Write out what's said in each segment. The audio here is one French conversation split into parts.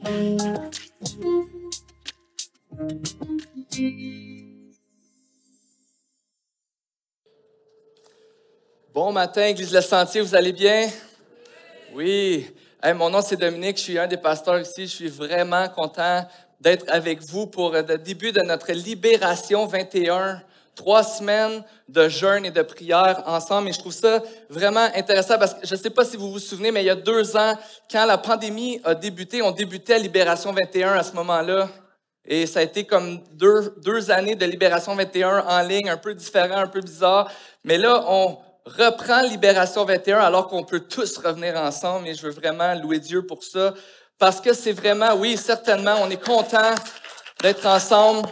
Bon matin, Église Le Sentier, vous allez bien? Oui. Hey, mon nom, c'est Dominique, je suis un des pasteurs ici. Je suis vraiment content d'être avec vous pour le début de notre Libération 21. 3 semaines de jeûne et de prière ensemble. Et je trouve ça vraiment intéressant parce que je ne sais pas si vous vous souvenez, mais il y a 2 ans, quand la pandémie a débuté, on débutait à Libération 21 à ce moment-là. Et ça a été comme deux années de Libération 21 en ligne, un peu différent, un peu bizarre. Mais là, on reprend Libération 21 alors qu'on peut tous revenir ensemble. Et je veux vraiment louer Dieu pour ça. Parce que c'est vraiment, oui, certainement, on est content d'être ensemble.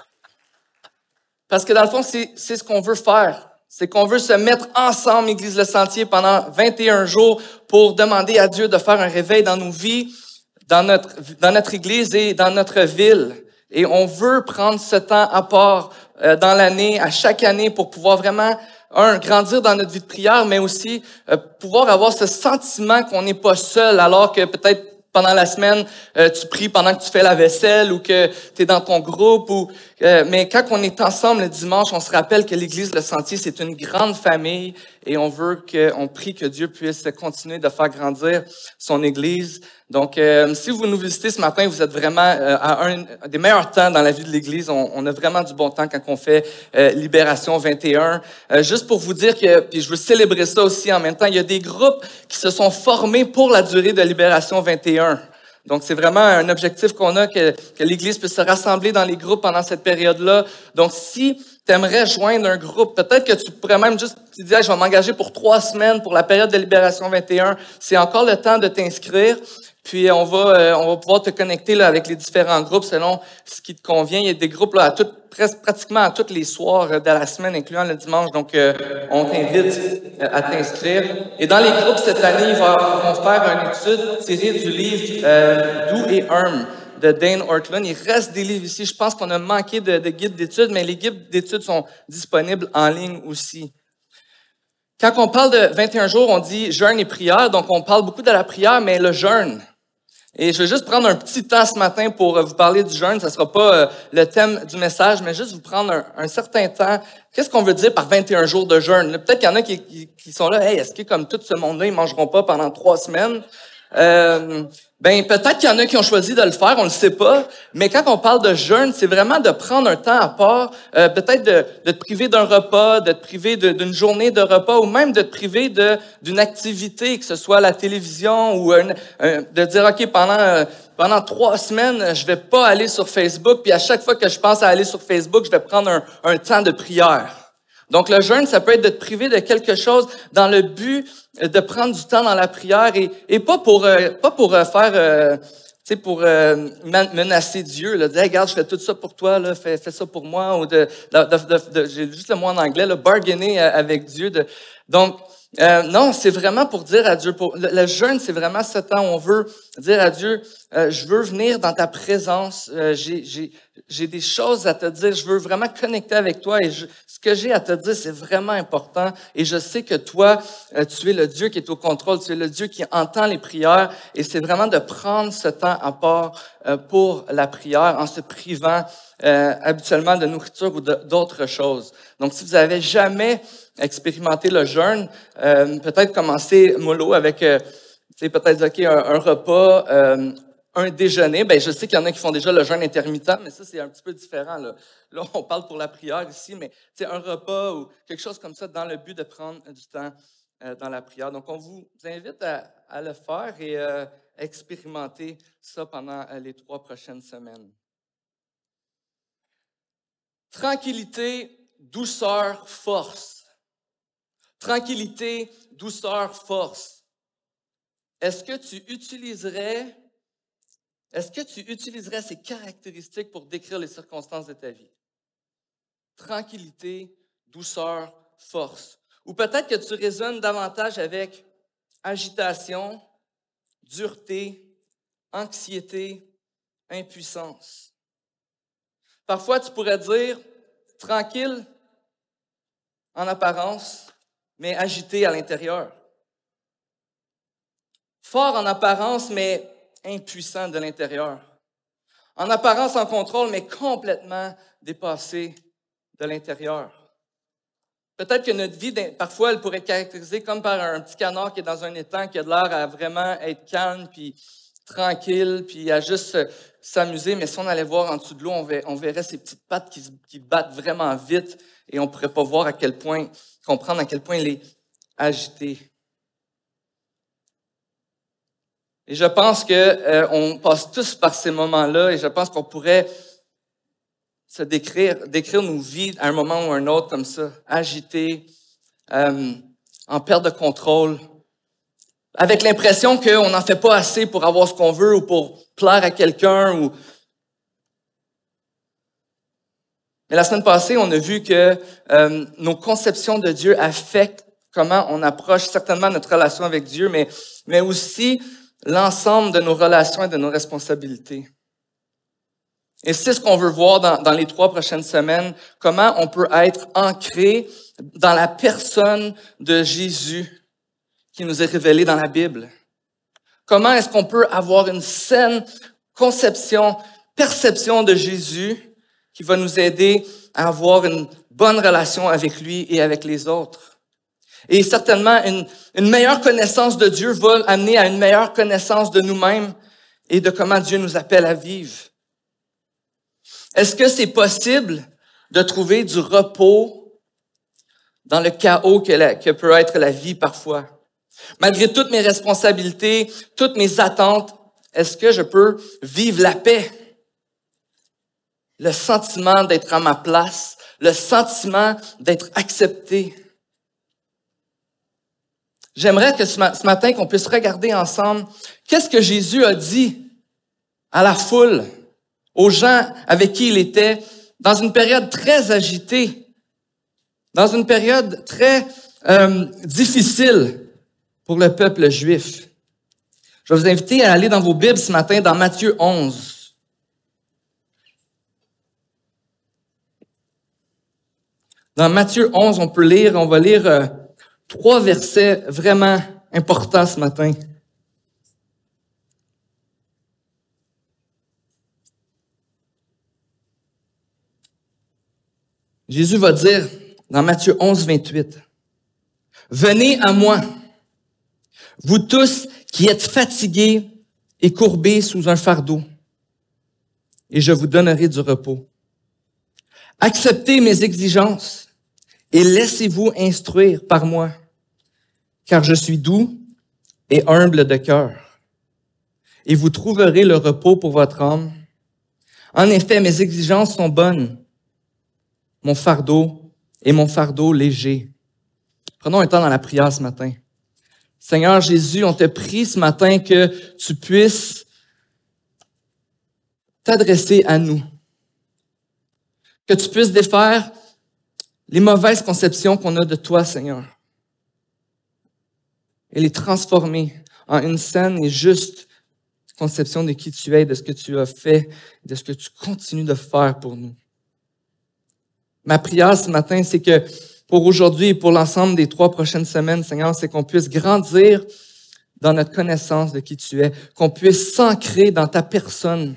Parce que dans le fond, c'est ce qu'on veut faire. C'est qu'on veut se mettre ensemble, Église Le Sentier, pendant 21 jours pour demander à Dieu de faire un réveil dans nos vies, dans notre Église et dans notre ville. Et on veut prendre ce temps à part dans l'année, à chaque année, pour pouvoir vraiment, grandir dans notre vie de prière, mais aussi pouvoir avoir ce sentiment qu'on n'est pas seul, alors que peut-être pendant la semaine, tu pries pendant que tu fais la vaisselle ou que tu es dans ton groupe. Mais quand on est ensemble le dimanche, on se rappelle que l'Église Le Sentier, c'est une grande famille et on prie que Dieu puisse continuer de faire grandir son Église. Donc, si vous nous visitez ce matin, vous êtes vraiment à un des meilleurs temps dans la vie de l'Église. On a vraiment du bon temps quand on fait Libération 21. Juste pour vous dire puis je veux célébrer ça aussi en même temps, il y a des groupes qui se sont formés pour la durée de Libération 21. Donc, c'est vraiment un objectif qu'on a, que l'Église puisse se rassembler dans les groupes pendant cette période-là. Donc, si tu aimerais joindre un groupe, peut-être que tu pourrais même juste te dire, je vais m'engager pour 3 semaines pour la période de Libération 21. C'est encore le temps de t'inscrire. Puis, on va pouvoir te connecter là, avec les différents groupes selon ce qui te convient. Il y a des groupes là, pratiquement à tous les soirs de la semaine, incluant le dimanche. Donc, on t'invite à t'inscrire. Et dans les groupes cette année, ils vont faire une étude tirée du livre Doux et Herm de Dane Ortlund. Il reste des livres ici. Je pense qu'on a manqué de guides d'études, mais les guides d'études sont disponibles en ligne aussi. Quand on parle de 21 jours, on dit jeûne et prière. Donc, on parle beaucoup de la prière, mais le jeûne. Et je vais juste prendre un petit temps ce matin pour vous parler du jeûne. Ça ne sera pas le thème du message, mais juste vous prendre un certain temps. Qu'est-ce qu'on veut dire par 21 jours de jeûne? Peut-être qu'il y en a qui sont là, hey, est-ce que comme tout ce monde-là, ils ne mangeront pas pendant 3 semaines? Peut-être qu'il y en a qui ont choisi de le faire, on ne le sait pas. Mais quand on parle de jeûne, c'est vraiment de prendre un temps à part, peut-être de te priver d'un repas, de te priver d'une journée de repas, ou même de te priver d'une activité, que ce soit la télévision ou de dire, OK, pendant 3 semaines, je vais pas aller sur Facebook, puis à chaque fois que je pense à aller sur Facebook, je vais prendre un temps de prière. Donc, le jeûne, ça peut être de te priver de quelque chose dans le but de prendre du temps dans la prière et pas pour faire, pour menacer Dieu, là, dire, hey, regarde, je fais tout ça pour toi, là, fais ça pour moi, ou j'ai juste le mot en anglais, là, bargainer avec Dieu. Donc, non, c'est vraiment pour dire à Dieu, le jeûne, c'est vraiment ce temps où on veut dire à Dieu, je veux venir dans ta présence, j'ai des choses à te dire, je veux vraiment connecter avec toi et ce que j'ai à te dire, c'est vraiment important et je sais que toi, tu es le Dieu qui est au contrôle, tu es le Dieu qui entend les prières et c'est vraiment de prendre ce temps à part pour la prière en se privant habituellement de nourriture ou d'autres choses. Donc, si vous avez jamais expérimenté le jeûne, peut-être commencer mollo avec, peut-être, OK, un repas, un déjeuner. Je sais qu'il y en a qui font déjà le jeûne intermittent, mais ça, c'est un petit peu différent. Là, on parle pour la prière ici, mais un repas ou quelque chose comme ça dans le but de prendre du temps dans la prière. Donc, on vous invite à le faire et à expérimenter ça pendant les 3 prochaines semaines. Tranquillité, douceur, force. Tranquillité, douceur, force. Est-ce que tu utiliserais ces caractéristiques pour décrire les circonstances de ta vie? Tranquillité, douceur, force. Ou peut-être que tu résonnes davantage avec agitation, dureté, anxiété, impuissance. Parfois, tu pourrais dire tranquille en apparence, mais agité à l'intérieur. Fort en apparence, mais impuissant de l'intérieur. En apparence en contrôle, mais complètement dépassé de l'intérieur. Peut-être que notre vie, parfois, elle pourrait être caractérisée comme par un petit canard qui est dans un étang, qui a de l'air à vraiment être calme, puis tranquille, puis à juste s'amuser. Mais si on allait voir en dessous de l'eau, on verrait ses petites pattes qui battent vraiment vite et on ne pourrait pas voir comprendre à quel point il est agité. Et je pense qu'on passe tous par ces moments-là et je pense qu'on pourrait se décrire nos vies à un moment ou à un autre comme ça, agités, en perte de contrôle, avec l'impression qu'on n'en fait pas assez pour avoir ce qu'on veut ou pour plaire à quelqu'un. Mais la semaine passée, on a vu que nos conceptions de Dieu affectent comment on approche certainement notre relation avec Dieu, mais aussi l'ensemble de nos relations et de nos responsabilités. Et c'est ce qu'on veut voir dans les 3 prochaines semaines, comment on peut être ancré dans la personne de Jésus qui nous est révélée dans la Bible. Comment est-ce qu'on peut avoir une saine perception de Jésus qui va nous aider à avoir une bonne relation avec lui et avec les autres. Et certainement, une meilleure connaissance de Dieu va amener à une meilleure connaissance de nous-mêmes et de comment Dieu nous appelle à vivre. Est-ce que c'est possible de trouver du repos dans le chaos que peut être la vie parfois? Malgré toutes mes responsabilités, toutes mes attentes, est-ce que je peux vivre la paix? Le sentiment d'être à ma place, le sentiment d'être accepté. J'aimerais que ce matin, qu'on puisse regarder ensemble qu'est-ce que Jésus a dit à la foule, aux gens avec qui il était, dans une période très agitée, dans une période très difficile pour le peuple juif. Je vais vous inviter à aller dans vos Bibles ce matin, dans Matthieu 11. Dans Matthieu 11, on va lire 3 versets vraiment importants ce matin. Jésus va dire dans Matthieu 11, 28, « Venez à moi, vous tous qui êtes fatigués et courbés sous un fardeau, et je vous donnerai du repos. Acceptez mes exigences et laissez-vous instruire par moi, car je suis doux et humble de cœur, et vous trouverez le repos pour votre âme. En effet, mes exigences sont bonnes, mon fardeau léger. » Prenons un temps dans la prière ce matin. Seigneur Jésus, on te prie ce matin que tu puisses t'adresser à nous, que tu puisses défaire les mauvaises conceptions qu'on a de toi, Seigneur, et les transformer en une saine et juste conception de qui tu es, de ce que tu as fait, de ce que tu continues de faire pour nous. Ma prière ce matin, c'est que pour aujourd'hui et pour l'ensemble des 3 prochaines semaines, Seigneur, c'est qu'on puisse grandir dans notre connaissance de qui tu es, qu'on puisse s'ancrer dans ta personne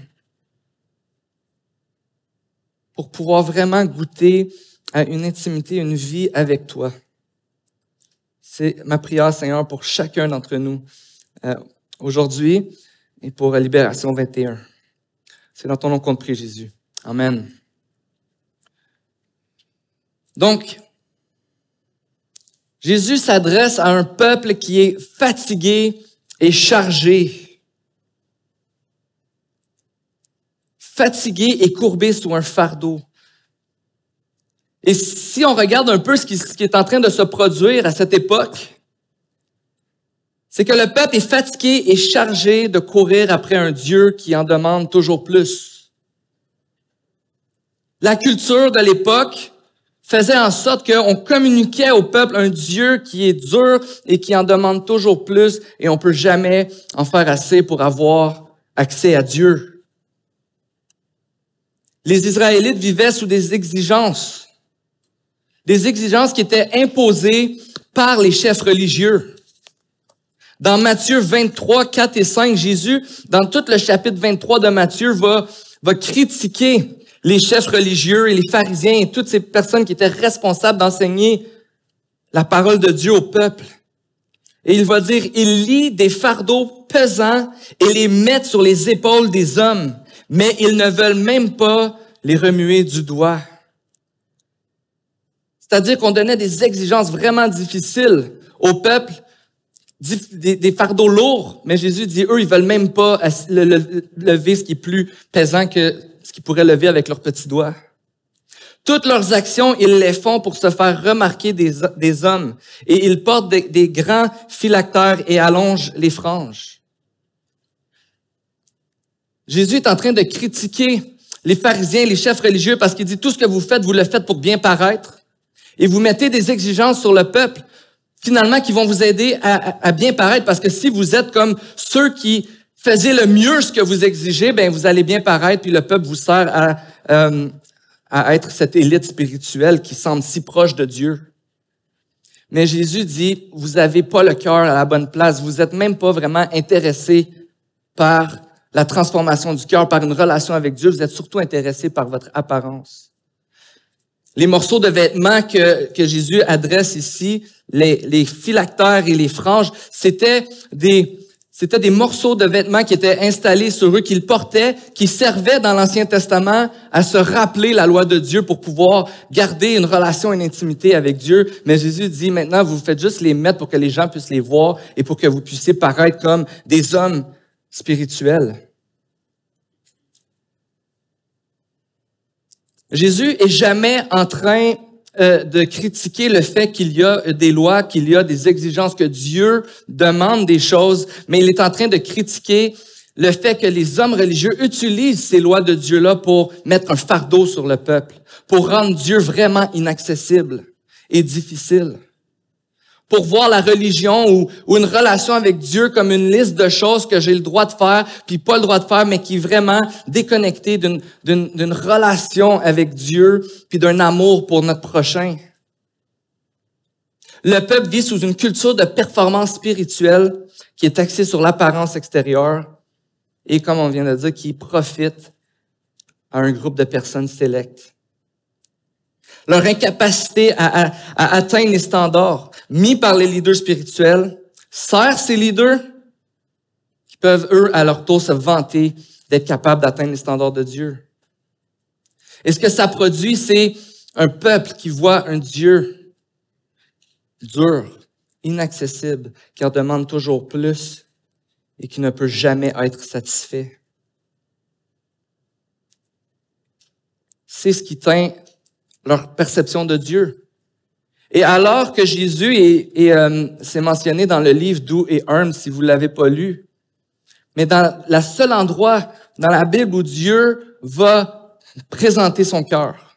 pour pouvoir vraiment goûter à une intimité, une vie avec toi. C'est ma prière, Seigneur, pour chacun d'entre nous aujourd'hui et pour Libération 21. C'est dans ton nom qu'on te prie, Jésus. Amen. Donc, Jésus s'adresse à un peuple qui est fatigué et chargé. Fatigué et courbé sous un fardeau. Et si on regarde un peu ce qui est en train de se produire à cette époque, c'est que le peuple est fatigué et chargé de courir après un Dieu qui en demande toujours plus. La culture de l'époque faisait en sorte qu'on communiquait au peuple un Dieu qui est dur et qui en demande toujours plus et on peut jamais en faire assez pour avoir accès à Dieu. Les Israélites vivaient sous des exigences qui étaient imposées par les chefs religieux. Dans Matthieu 23, 4 et 5, Jésus, dans tout le chapitre 23 de Matthieu, va critiquer les chefs religieux et les pharisiens et toutes ces personnes qui étaient responsables d'enseigner la parole de Dieu au peuple. Et il va dire, ils lient des fardeaux pesants et les mettent sur les épaules des hommes, mais ils ne veulent même pas les remuer du doigt. C'est-à-dire qu'on donnait des exigences vraiment difficiles au peuple, des fardeaux lourds, mais Jésus dit, eux, ils veulent même pas lever ce qui est plus pesant que ce qu'ils pourraient lever avec leurs petits doigts. Toutes leurs actions, ils les font pour se faire remarquer des hommes. Et ils portent des grands phylactères et allongent les franges. Jésus est en train de critiquer les pharisiens, les chefs religieux, parce qu'il dit tout ce que vous le faites pour bien paraître. Et vous mettez des exigences sur le peuple, finalement, qui vont vous aider à bien paraître. Parce que si vous êtes comme ceux qui faisaient le mieux ce que vous exigez, ben vous allez bien paraître, puis le peuple vous sert à être cette élite spirituelle qui semble si proche de Dieu. Mais Jésus dit, vous n'avez pas le cœur à la bonne place. Vous n'êtes même pas vraiment intéressé par la transformation du cœur, par une relation avec Dieu. Vous êtes surtout intéressé par votre apparence. Les morceaux de vêtements que Jésus adresse ici, les phylactères et les franges, c'était des morceaux de vêtements qui étaient installés sur eux, qu'ils portaient, qui servaient dans l'Ancien Testament à se rappeler la loi de Dieu pour pouvoir garder une relation, une intimité avec Dieu. Mais Jésus dit, maintenant, vous faites juste les mettre pour que les gens puissent les voir et pour que vous puissiez paraître comme des hommes spirituels. Jésus est jamais en train de critiquer le fait qu'il y a des lois, qu'il y a des exigences, que Dieu demande des choses, mais il est en train de critiquer le fait que les hommes religieux utilisent ces lois de Dieu-là pour mettre un fardeau sur le peuple, pour rendre Dieu vraiment inaccessible et difficile, pour voir la religion ou une relation avec Dieu comme une liste de choses que j'ai le droit de faire, puis pas le droit de faire, mais qui est vraiment déconnectée d'une relation avec Dieu, puis d'un amour pour notre prochain. Le peuple vit sous une culture de performance spirituelle qui est axée sur l'apparence extérieure et, comme on vient de dire, qui profite à un groupe de personnes sélectes. Leur incapacité à atteindre les standards mis par les leaders spirituels sert ces leaders qui peuvent, eux, à leur tour, se vanter d'être capables d'atteindre les standards de Dieu. Et ce que ça produit, c'est un peuple qui voit un Dieu dur, inaccessible, qui en demande toujours plus et qui ne peut jamais être satisfait. C'est ce qui teint leur perception de Dieu. Et alors que Jésus c'est mentionné dans le livre Doux et humble, si vous ne l'avez pas lu, mais dans le seul endroit dans la Bible où Dieu va présenter son cœur.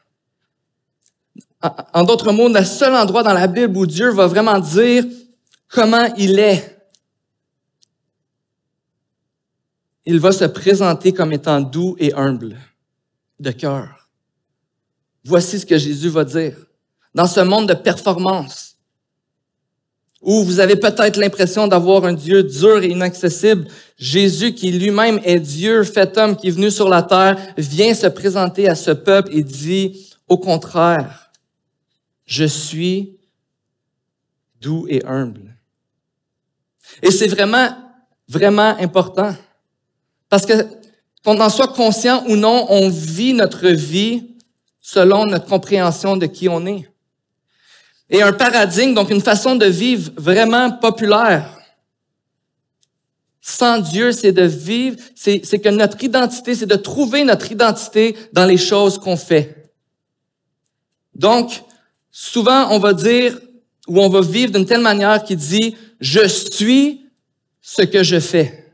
En d'autres mots, le seul endroit dans la Bible où Dieu va vraiment dire comment il est. Il va se présenter comme étant doux et humble de cœur. Voici ce que Jésus va dire. Dans ce monde de performance, où vous avez peut-être l'impression d'avoir un Dieu dur et inaccessible, Jésus, qui lui-même est Dieu fait homme, qui est venu sur la terre, vient se présenter à ce peuple et dit, au contraire, je suis doux et humble. Et c'est vraiment, vraiment important. Parce que, qu'on en soit conscient ou non, on vit notre vie selon notre compréhension de qui on est. Et un paradigme, donc une façon de vivre vraiment populaire, sans Dieu, c'est de vivre, c'est que notre identité, c'est de trouver notre identité dans les choses qu'on fait. Donc, souvent, on va dire, ou on va vivre d'une telle manière qui dit, je suis ce que je fais.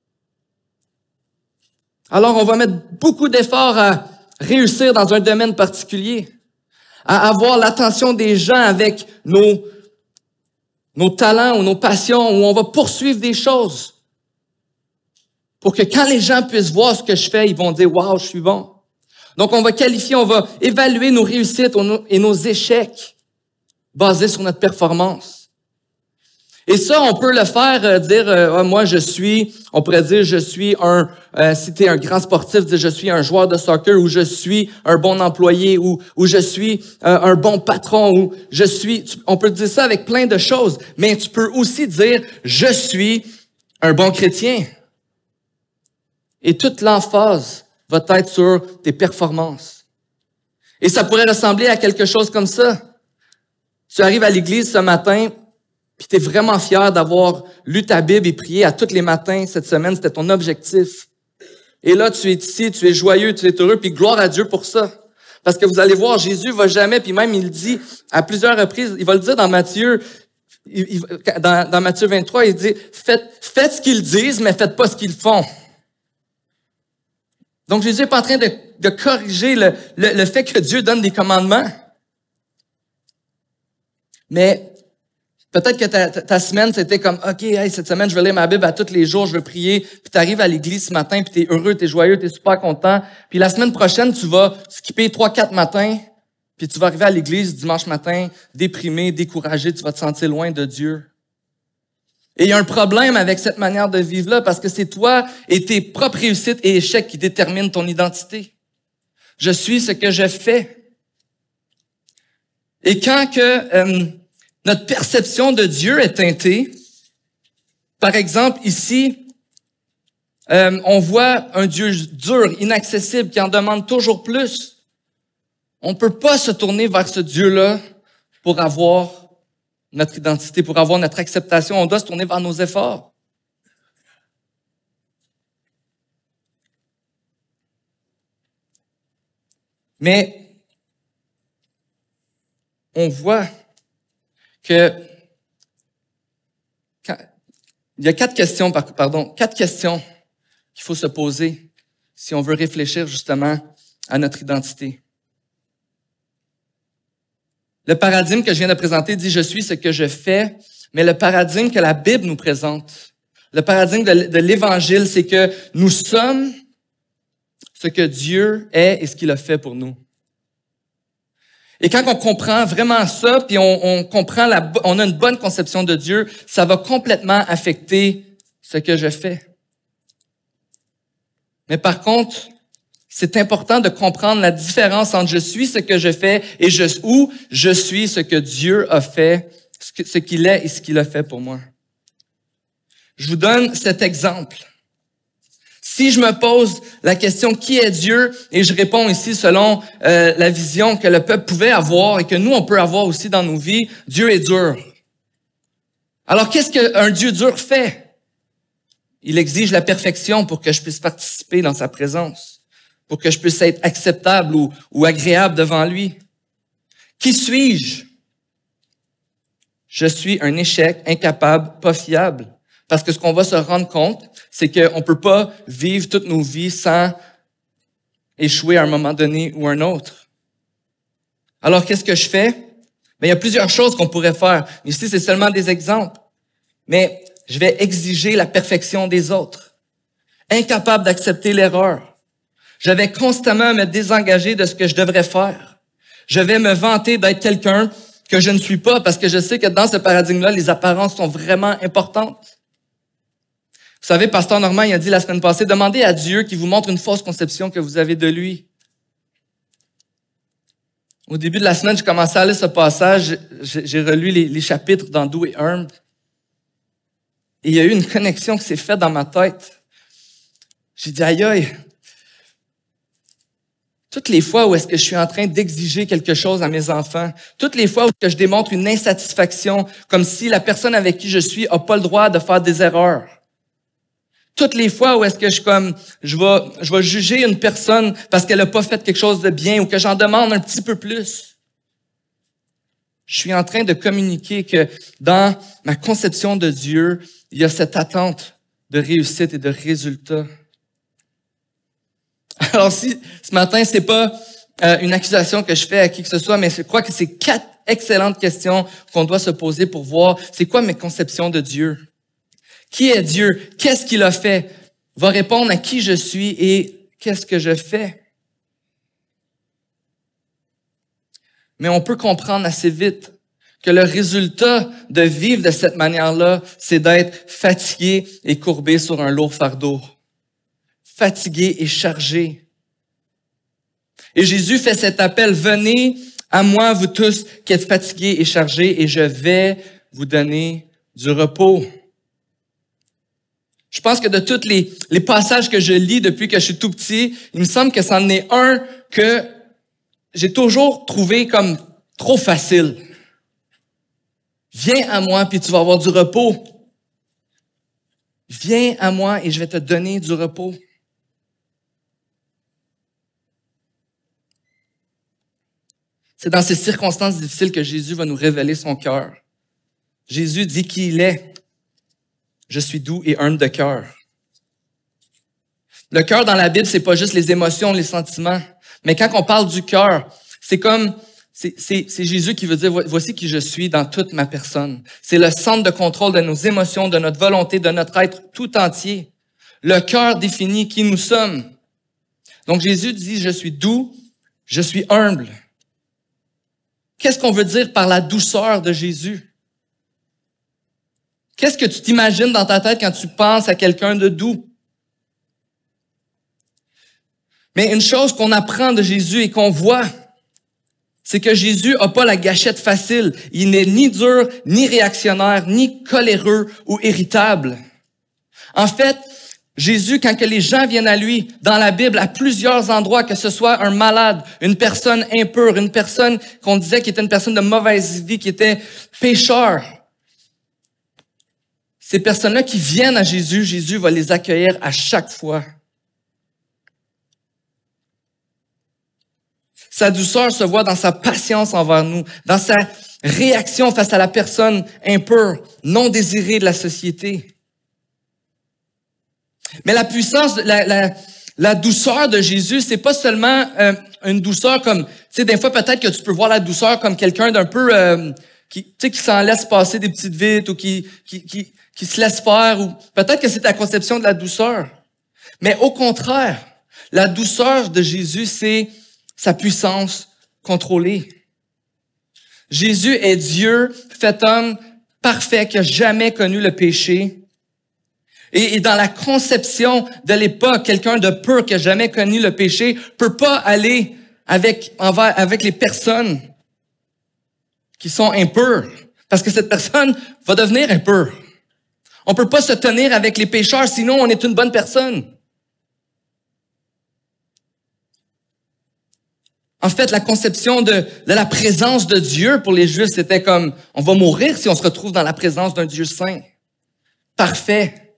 Alors, on va mettre beaucoup d'efforts à réussir dans un domaine particulier, à avoir l'attention des gens avec nos talents ou nos passions, où on va poursuivre des choses pour que quand les gens puissent voir ce que je fais, ils vont dire « Wow, je suis bon ». Donc, on va qualifier, on va évaluer nos réussites et nos échecs basés sur notre performance. Et ça, on peut le faire, dire, moi, on pourrait dire, je suis si tu es un grand sportif, dire, je suis un joueur de soccer, ou je suis un bon employé, ou je suis un bon patron, ou on peut dire ça avec plein de choses, mais tu peux aussi dire, je suis un bon chrétien. Et toute l'emphase va être sur tes performances. Et ça pourrait ressembler à quelque chose comme ça. Tu arrives à l'église ce matin, puis tu es vraiment fier d'avoir lu ta Bible et prié à tous les matins cette semaine, c'était ton objectif. Et là, tu es ici, tu es joyeux, tu es heureux, puis gloire à Dieu pour ça. Parce que vous allez voir, Jésus va jamais, puis même il le dit à plusieurs reprises, il va le dire dans Matthieu, dans Matthieu 23, il dit, faites ce qu'ils disent, mais faites pas ce qu'ils font. Donc Jésus n'est pas en train de corriger le fait que Dieu donne des commandements. Mais peut-être que ta semaine, c'était comme, OK, cette semaine, je vais lire ma Bible à tous les jours, je vais prier, puis tu arrives à l'église ce matin, puis tu es heureux, tu es joyeux, tu es super content. Puis la semaine prochaine, tu vas skipper 3-4 matins, puis tu vas arriver à l'église dimanche matin, déprimé, découragé, tu vas te sentir loin de Dieu. Et il y a un problème avec cette manière de vivre-là, parce que c'est toi et tes propres réussites et échecs qui déterminent ton identité. Je suis ce que je fais. Et quand notre perception de Dieu est teintée, par exemple, ici, on voit un Dieu dur, inaccessible, qui en demande toujours plus. On ne peut pas se tourner vers ce Dieu-là pour avoir notre identité, pour avoir notre acceptation. On doit se tourner vers nos efforts. Mais on voit que il y a 4 questions qu'il faut se poser si on veut réfléchir justement à notre identité. Le paradigme que je viens de présenter dit « je suis ce que je fais », mais le paradigme que la Bible nous présente, le paradigme de l'Évangile, c'est que nous sommes ce que Dieu est et ce qu'il a fait pour nous. Et quand on comprend vraiment ça, puis on comprend on a une bonne conception de Dieu, ça va complètement affecter ce que je fais. Mais par contre, c'est important de comprendre la différence entre je suis ce que je fais et je suis ce que Dieu a fait, ce qu'il est et ce qu'il a fait pour moi. Je vous donne cet exemple. Si je me pose la question qui est Dieu et je réponds ici selon la vision que le peuple pouvait avoir et que nous on peut avoir aussi dans nos vies, Dieu est dur. Alors qu'est-ce qu'un Dieu dur fait? Il exige la perfection pour que je puisse participer dans sa présence, pour que je puisse être acceptable ou agréable devant lui. Qui suis-je? Je suis un échec, incapable, pas fiable. Parce que ce qu'on va se rendre compte, c'est qu'on ne peut pas vivre toutes nos vies sans échouer à un moment donné ou un autre. Alors, qu'est-ce que je fais? Il y a plusieurs choses qu'on pourrait faire. Ici, c'est seulement des exemples. Mais je vais exiger la perfection des autres. Incapable d'accepter l'erreur. Je vais constamment me désengager de ce que je devrais faire. Je vais me vanter d'être quelqu'un que je ne suis pas parce que je sais que dans ce paradigme-là, les apparences sont vraiment importantes. Vous savez, Pasteur Normand, il a dit la semaine passée, demandez à Dieu qu'il vous montre une fausse conception que vous avez de lui. Au début de la semaine, j'ai commencé à lire ce passage, j'ai relu les chapitres dans Doux et humble. Et il y a eu une connexion qui s'est faite dans ma tête. J'ai dit, aïe, aïe, toutes les fois où est-ce que je suis en train d'exiger quelque chose à mes enfants, toutes les fois où je démontre une insatisfaction, comme si la personne avec qui je suis n'a pas le droit de faire des erreurs. Toutes les fois où est-ce que je vais juger une personne parce qu'elle n'a pas fait quelque chose de bien ou que j'en demande un petit peu plus. Je suis en train de communiquer que dans ma conception de Dieu, il y a cette attente de réussite et de résultat. Alors si ce matin, c'est pas une accusation que je fais à qui que ce soit, mais je crois que c'est 4 excellentes questions qu'on doit se poser pour voir c'est quoi mes conceptions de Dieu. Qui est Dieu? Qu'est-ce qu'il a fait? Va répondre à qui je suis et qu'est-ce que je fais? Mais on peut comprendre assez vite que le résultat de vivre de cette manière-là, c'est d'être fatigué et courbé sur un lourd fardeau. Fatigué et chargé. Et Jésus fait cet appel, venez à moi, vous tous qui êtes fatigués et chargés, et je vais vous donner du repos. Je pense que de tous les passages que je lis depuis que je suis tout petit, il me semble que c'en est un que j'ai toujours trouvé comme trop facile. Viens à moi, puis tu vas avoir du repos. Viens à moi et je vais te donner du repos. C'est dans ces circonstances difficiles que Jésus va nous révéler son cœur. Jésus dit qui il est. Je suis doux et humble de cœur. Le cœur dans la Bible, c'est pas juste les émotions, les sentiments. Mais quand on parle du cœur, c'est Jésus qui veut dire, voici qui je suis dans toute ma personne. C'est le centre de contrôle de nos émotions, de notre volonté, de notre être tout entier. Le cœur définit qui nous sommes. Donc Jésus dit, je suis doux, je suis humble. Qu'est-ce qu'on veut dire par la douceur de Jésus? Qu'est-ce que tu t'imagines dans ta tête quand tu penses à quelqu'un de doux? Mais une chose qu'on apprend de Jésus et qu'on voit, c'est que Jésus n'a pas la gâchette facile. Il n'est ni dur, ni réactionnaire, ni coléreux ou irritable. En fait, Jésus, quand que les gens viennent à lui, dans la Bible, à plusieurs endroits, que ce soit un malade, une personne impure, une personne qu'on disait qui était une personne de mauvaise vie, qui était pécheur, ces personnes-là qui viennent à Jésus, Jésus va les accueillir à chaque fois. Sa douceur se voit dans sa patience envers nous, dans sa réaction face à la personne impure, non désirée de la société. Mais la puissance, la douceur de Jésus, c'est pas seulement une douceur comme, tu sais, des fois peut-être que tu peux voir la douceur comme quelqu'un d'un peu qui s'en laisse passer des petites vites ou qui se laisse faire, ou peut-être que c'est ta conception de la douceur. Mais au contraire, la douceur de Jésus, c'est sa puissance contrôlée. Jésus est Dieu, fait homme, parfait, qui n'a jamais connu le péché. Et dans la conception de l'époque, quelqu'un de pur qui n'a jamais connu le péché peut pas aller avec les personnes qui sont impures, parce que cette personne va devenir impure. On peut pas se tenir avec les pécheurs, sinon on est une bonne personne. En fait, la conception de la présence de Dieu pour les Juifs, c'était comme, on va mourir si on se retrouve dans la présence d'un Dieu saint, parfait.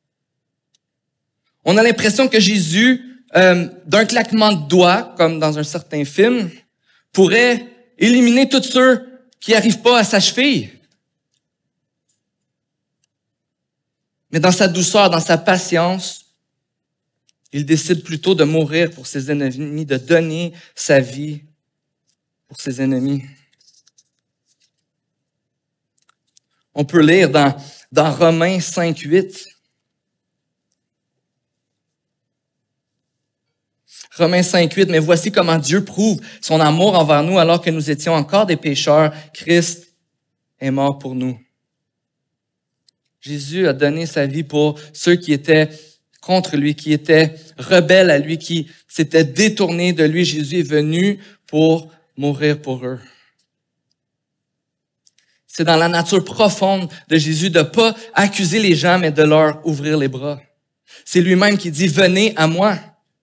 On a l'impression que Jésus, d'un claquement de doigts, comme dans un certain film, pourrait éliminer tous ceux qui n'arrivent pas à sa cheville. Mais dans sa douceur, dans sa patience, il décide plutôt de mourir pour ses ennemis, de donner sa vie pour ses ennemis. On peut lire dans Romains 5:8. Romains 5:8, mais voici comment Dieu prouve son amour envers nous alors que nous étions encore des pécheurs. Christ est mort pour nous. Jésus a donné sa vie pour ceux qui étaient contre lui, qui étaient rebelles à lui, qui s'étaient détournés de lui. Jésus est venu pour mourir pour eux. C'est dans la nature profonde de Jésus de ne pas accuser les gens, mais de leur ouvrir les bras. C'est lui-même qui dit, venez à moi.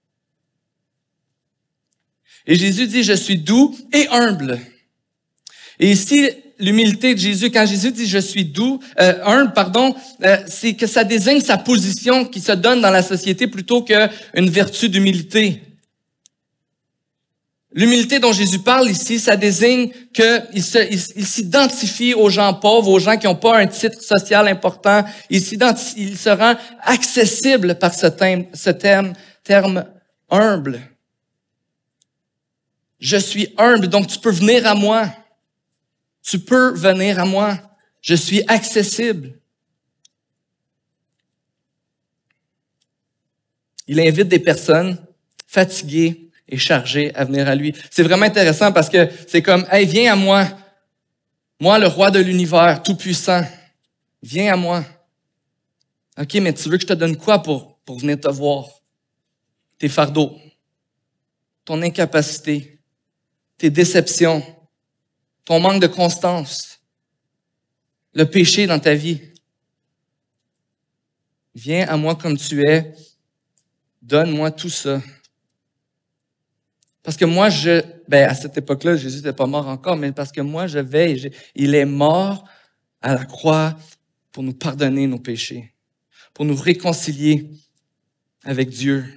Et Jésus dit, je suis doux et humble. Et ici, l'humilité de Jésus, quand Jésus dit je suis doux, humble, c'est que ça désigne sa position qui se donne dans la société plutôt qu'une vertu d'humilité. L'humilité dont Jésus parle ici, ça désigne qu'il s'identifie aux gens pauvres, aux gens qui n'ont pas un titre social important. Il se rend accessible par ce terme humble. Je suis humble, donc tu peux venir à moi. Tu peux venir à moi. Je suis accessible. Il invite des personnes fatiguées et chargées à venir à lui. C'est vraiment intéressant parce que c'est comme, hey, viens à moi. Moi, le roi de l'univers, tout-puissant, viens à moi. OK, mais tu veux que je te donne quoi pour venir te voir? Tes fardeaux, ton incapacité, tes déceptions, ton manque de constance, le péché dans ta vie. Viens à moi comme tu es, donne-moi tout ça. Parce que moi, à cette époque-là, Jésus n'était pas mort encore, mais parce que moi, il est mort à la croix pour nous pardonner nos péchés, pour nous réconcilier avec Dieu.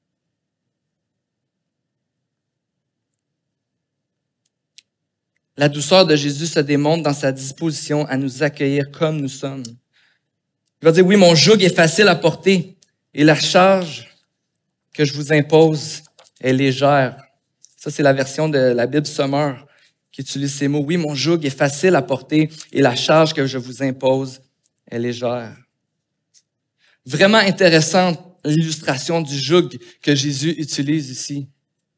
La douceur de Jésus se démontre dans sa disposition à nous accueillir comme nous sommes. Il va dire, oui, mon joug est facile à porter et la charge que je vous impose est légère. Ça, c'est la version de la Bible Sommer qui utilise ces mots. Oui, mon joug est facile à porter et la charge que je vous impose est légère. Vraiment intéressante l'illustration du joug que Jésus utilise ici.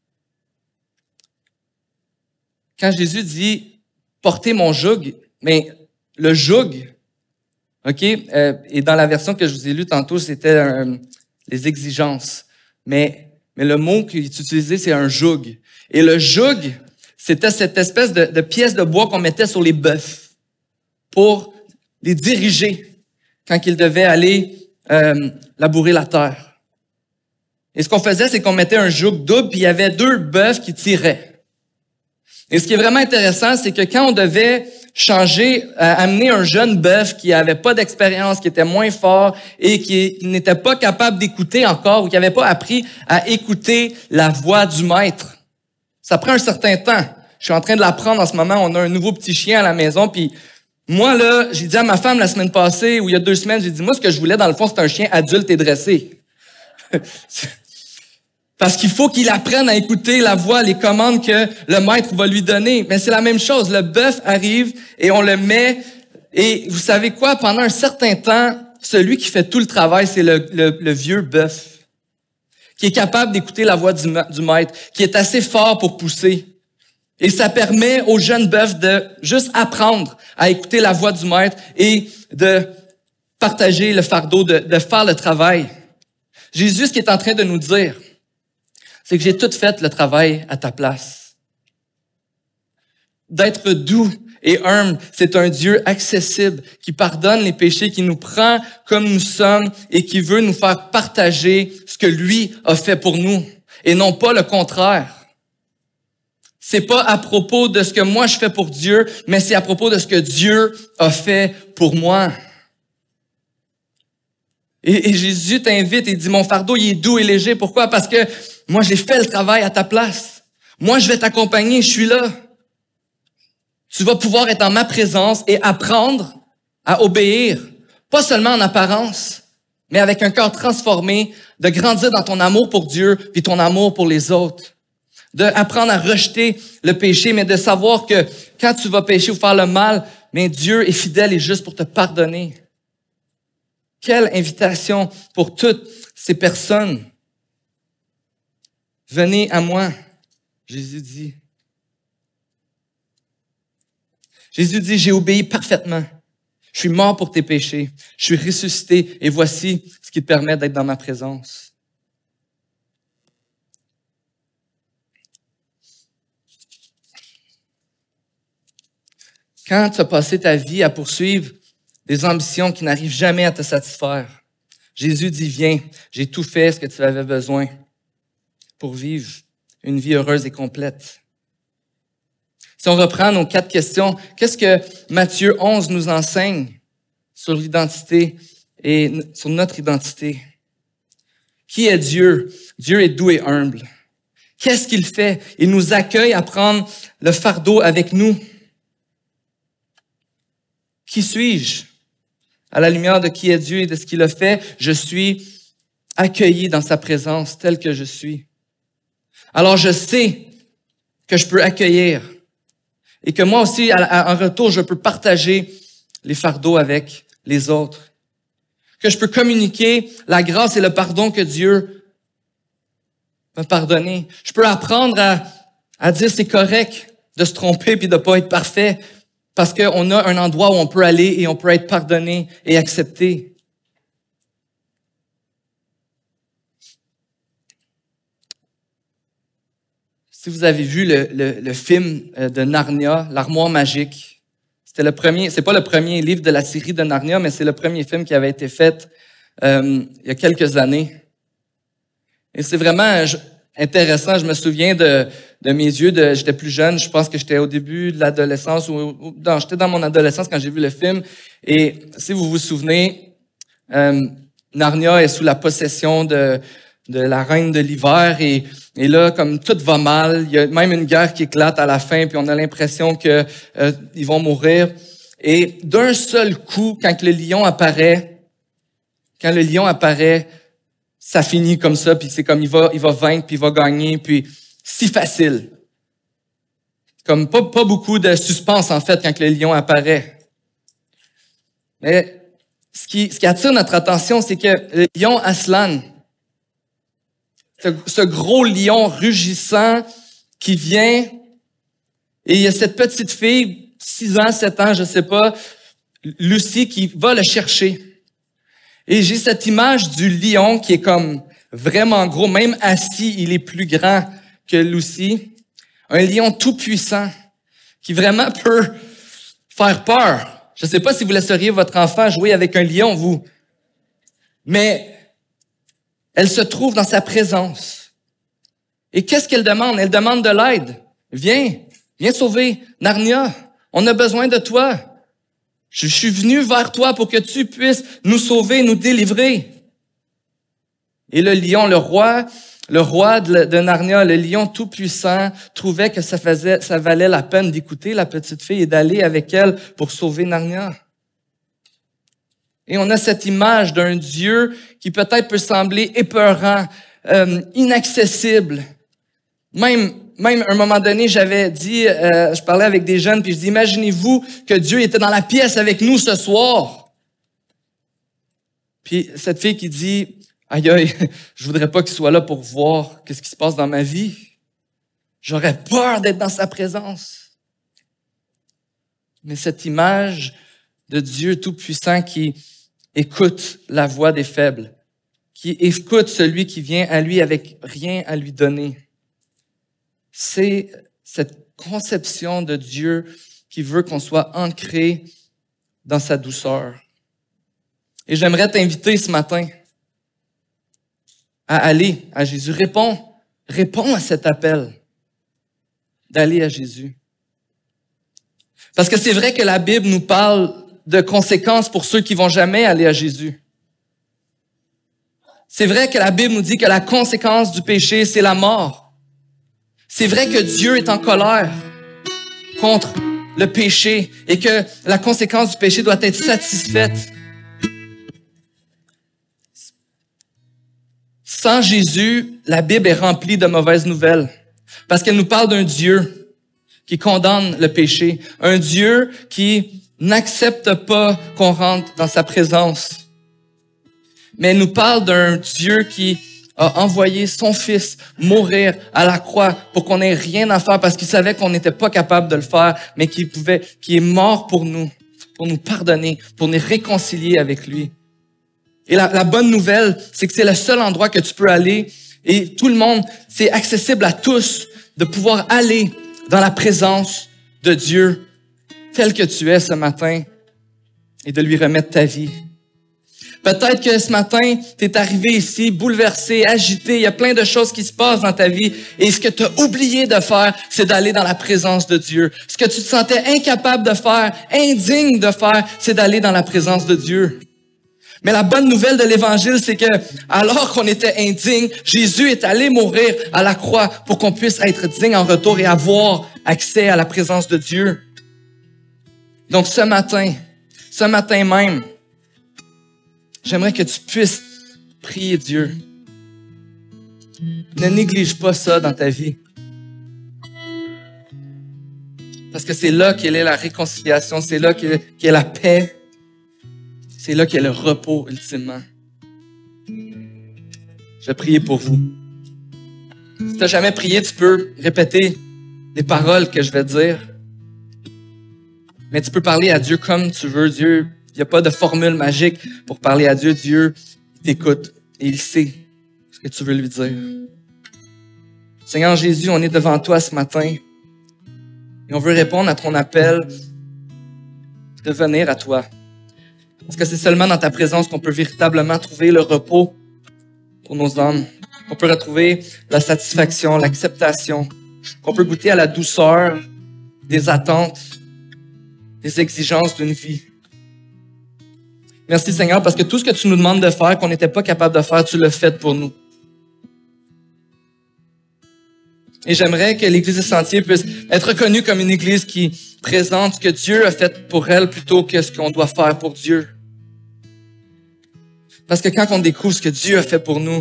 Quand Jésus dit « portez mon joug », mais le joug, OK, et dans la version que je vous ai lue tantôt, c'était les exigences. Mais le mot qui est utilisé, c'est un joug. Et le joug, c'était cette espèce de pièce de bois qu'on mettait sur les bœufs pour les diriger quand ils devaient aller labourer la terre. Et ce qu'on faisait, c'est qu'on mettait un joug double, puis il y avait 2 bœufs qui tiraient. Et ce qui est vraiment intéressant, c'est que quand on devait amener un jeune bœuf qui avait pas d'expérience, qui était moins fort et qui n'était pas capable d'écouter encore ou qui n'avait pas appris à écouter la voix du maître, ça prend un certain temps. Je suis en train de l'apprendre en ce moment. On a un nouveau petit chien à la maison, puis moi, là, j'ai dit à ma femme la semaine passée, ou il y a 2 semaines, j'ai dit, moi, ce que je voulais, dans le fond, c'est un chien adulte et dressé. Parce qu'il faut qu'il apprenne à écouter la voix, les commandes que le maître va lui donner. Mais c'est la même chose. Le bœuf arrive et on le met. Et vous savez quoi? Pendant un certain temps, celui qui fait tout le travail, c'est le vieux bœuf, qui est capable d'écouter la voix du maître, qui est assez fort pour pousser. Et ça permet au jeune bœuf de juste apprendre à écouter la voix du maître et de partager le fardeau, de faire le travail. Jésus, ce qu'il est en train de nous dire, c'est que j'ai tout fait le travail à ta place. D'être doux et humble, c'est un Dieu accessible qui pardonne les péchés, qui nous prend comme nous sommes et qui veut nous faire partager ce que lui a fait pour nous et non pas le contraire. C'est pas à propos de ce que moi je fais pour Dieu, mais c'est à propos de ce que Dieu a fait pour moi. Et Jésus t'invite et dit, mon fardeau, il est doux et léger. Pourquoi? Parce que moi, j'ai fait le travail à ta place. Moi, je vais t'accompagner, je suis là. Tu vas pouvoir être en ma présence et apprendre à obéir, pas seulement en apparence, mais avec un cœur transformé, de grandir dans ton amour pour Dieu puis ton amour pour les autres. D'apprendre à rejeter le péché, mais de savoir que quand tu vas pécher ou faire le mal, mais Dieu est fidèle et juste pour te pardonner. Quelle invitation pour toutes ces personnes. Venez à moi, Jésus dit. Jésus dit, j'ai obéi parfaitement. Je suis mort pour tes péchés. Je suis ressuscité et voici ce qui te permet d'être dans ma présence. Quand tu as passé ta vie à poursuivre des ambitions qui n'arrivent jamais à te satisfaire, Jésus dit, viens, j'ai tout fait ce que tu avais besoin pour vivre une vie heureuse et complète. Si on reprend nos 4 questions, qu'est-ce que Matthieu 11 nous enseigne sur l'identité et sur notre identité? Qui est Dieu? Dieu est doux et humble. Qu'est-ce qu'il fait? Il nous accueille à prendre le fardeau avec nous. Qui suis-je? À la lumière de qui est Dieu et de ce qu'il a fait, je suis accueilli dans sa présence tel que je suis. Alors je sais que je peux accueillir et que moi aussi, en retour, je peux partager les fardeaux avec les autres. Que je peux communiquer la grâce et le pardon que Dieu m'a pardonné. Je peux apprendre à dire c'est correct de se tromper puis de pas être parfait parce qu'on a un endroit où on peut aller et on peut être pardonné et accepté. Si vous avez vu le film de Narnia, l'Armoire magique, c'était le premier, c'est pas le premier livre de la série de Narnia, mais c'est le premier film qui avait été fait il y a quelques années. Et c'est vraiment intéressant. Je me souviens de mes yeux, j'étais plus jeune, je pense que j'étais au début de l'adolescence, j'étais dans mon adolescence quand j'ai vu le film. Et si vous vous souvenez, Narnia est sous la possession de la reine de l'hiver et là, comme tout va mal, il y a même une guerre qui éclate à la fin, puis on a l'impression que ils vont mourir. Et d'un seul coup, quand le lion apparaît, ça finit comme ça, puis c'est comme il va vaincre, puis il va gagner, puis si facile. Comme pas beaucoup de suspense, en fait, quand le lion apparaît. Mais ce qui attire notre attention, c'est que le lion Aslan, ce gros lion rugissant qui vient, et il y a cette petite fille, 6 ans, 7 ans, je sais pas, Lucie, qui va le chercher. Et j'ai cette image du lion qui est comme vraiment gros, même assis, il est plus grand que Lucie. Un lion tout puissant qui vraiment peut faire peur. Je sais pas si vous laisseriez votre enfant jouer avec un lion, vous. Mais elle se trouve dans sa présence. Et qu'est-ce qu'elle demande? Elle demande de l'aide. Viens sauver Narnia. On a besoin de toi. Je suis venu vers toi pour que tu puisses nous sauver, nous délivrer. Et le lion, le roi de Narnia, le lion tout-puissant, trouvait que ça valait la peine d'écouter la petite fille et d'aller avec elle pour sauver Narnia. Et on a cette image d'un Dieu qui peut-être peut sembler épeurant, inaccessible. Même à un moment donné, j'avais dit, je parlais avec des jeunes, puis je dis, imaginez-vous que Dieu était dans la pièce avec nous ce soir. Puis cette fille qui dit, aïe, je voudrais pas qu'il soit là pour voir qu'est-ce qui se passe dans ma vie. J'aurais peur d'être dans sa présence. Mais cette image de Dieu tout-puissant qui écoute la voix des faibles, qui écoute celui qui vient à lui avec rien à lui donner. C'est cette conception de Dieu qui veut qu'on soit ancré dans sa douceur. Et j'aimerais t'inviter ce matin à aller à Jésus. Réponds à cet appel d'aller à Jésus. Parce que c'est vrai que la Bible nous parle de conséquences pour ceux qui vont jamais aller à Jésus. C'est vrai que la Bible nous dit que la conséquence du péché, c'est la mort. C'est vrai que Dieu est en colère contre le péché et que la conséquence du péché doit être satisfaite. Sans Jésus, la Bible est remplie de mauvaises nouvelles parce qu'elle nous parle d'un Dieu qui condamne le péché, un Dieu qui n'accepte pas qu'on rentre dans sa présence. Mais elle nous parle d'un Dieu qui a envoyé son Fils mourir à la croix pour qu'on n'ait rien à faire parce qu'il savait qu'on n'était pas capable de le faire, mais qui est mort pour nous pardonner, pour nous réconcilier avec lui. Et la bonne nouvelle, c'est que c'est le seul endroit que tu peux aller et tout le monde, c'est accessible à tous de pouvoir aller dans la présence de Dieu tel que tu es ce matin et de lui remettre ta vie. Peut-être que ce matin, tu es arrivé ici bouleversé, agité, il y a plein de choses qui se passent dans ta vie et ce que tu as oublié de faire, c'est d'aller dans la présence de Dieu. Ce que tu te sentais incapable de faire, indigne de faire, c'est d'aller dans la présence de Dieu. Mais la bonne nouvelle de l'Évangile, c'est que alors qu'on était indigne, Jésus est allé mourir à la croix pour qu'on puisse être digne en retour et avoir accès à la présence de Dieu. Donc ce matin même, j'aimerais que tu puisses prier Dieu. Ne néglige pas ça dans ta vie. Parce que c'est là qu'elle est la réconciliation, c'est là qu'elle est la paix. C'est là qu'est le repos, ultimement. Je vais prier pour vous. Si tu n'as jamais prié, tu peux répéter les paroles que je vais dire. Mais tu peux parler à Dieu comme tu veux. Dieu, il n'y a pas de formule magique pour parler à Dieu. Dieu, il t'écoute et il sait ce que tu veux lui dire. Seigneur Jésus, on est devant toi ce matin et on veut répondre à ton appel de venir à toi. Parce que c'est seulement dans ta présence qu'on peut véritablement trouver le repos pour nos âmes. On peut retrouver la satisfaction, l'acceptation, qu'on peut goûter à la douceur des attentes, des exigences d'une vie. Merci Seigneur, parce que tout ce que tu nous demandes de faire, qu'on n'était pas capable de faire, tu l'as fait pour nous. Et j'aimerais que l'Église des Sentiers puisse être reconnue comme une Église qui présente ce que Dieu a fait pour elle plutôt que ce qu'on doit faire pour Dieu. Parce que quand on découvre ce que Dieu a fait pour nous,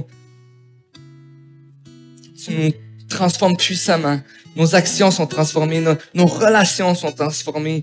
tu nous transformes puissamment. Nos actions sont transformées, nos relations sont transformées.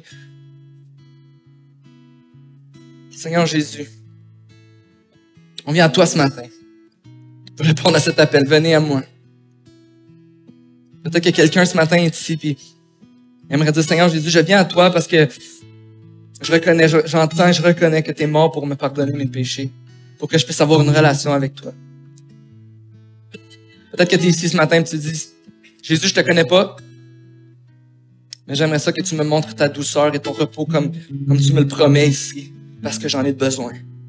Seigneur Jésus, on vient à toi ce matin pour répondre à cet appel. Venez à moi. Peut-être que quelqu'un ce matin est ici et aimerait dire, Seigneur Jésus, je viens à toi parce que je reconnais, j'entends, je reconnais que tu es mort pour me pardonner mes péchés, pour que je puisse avoir une relation avec toi. Peut-être que tu es ici ce matin et tu te dis, Jésus, je te connais pas, mais j'aimerais ça que tu me montres ta douceur et ton repos comme tu me le promets ici, parce que j'en ai besoin.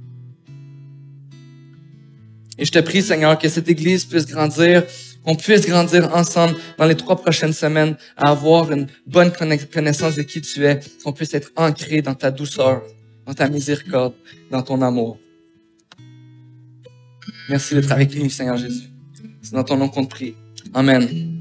Et je te prie, Seigneur, que cette Église puisse grandir, qu'on puisse grandir ensemble dans les 3 prochaines semaines à avoir une bonne connaissance de qui tu es, qu'on puisse être ancré dans ta douceur, dans ta miséricorde, dans ton amour. Merci d'être avec nous, Seigneur Jésus. C'est dans ton nom qu'on te prie. Amen.